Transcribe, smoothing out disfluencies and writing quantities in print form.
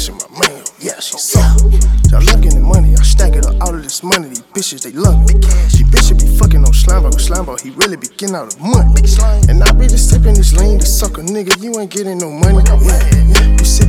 bitch in my mail. Yeah, she suck. Y'all love getting money, I stack it up. All of this money, these bitches, they love me. These bitches be fucking on Slimeball, he really be getting out of money. And I be just tipping this lane, this sucker nigga, you ain't getting no money. Yeah, you see